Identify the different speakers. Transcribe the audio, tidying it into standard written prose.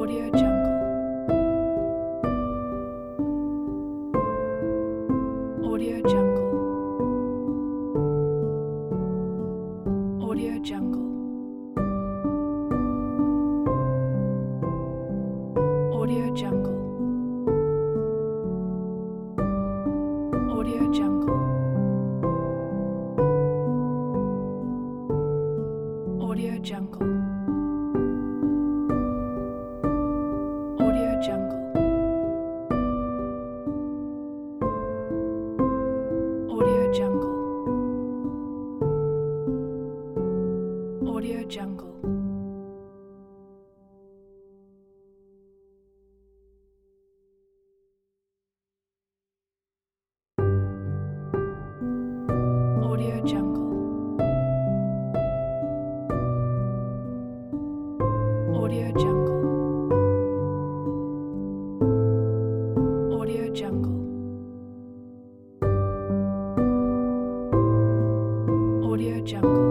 Speaker 1: Audio Jungle. Audio Jungle. Audio Jungle. Audio Jungle. Audio Jungle. Audio Jungle. Audio Jungle. Audio Jungle. Audio Jungle. Audio Jungle. Audio Jungle. Audio Jungle. Audio Jungle.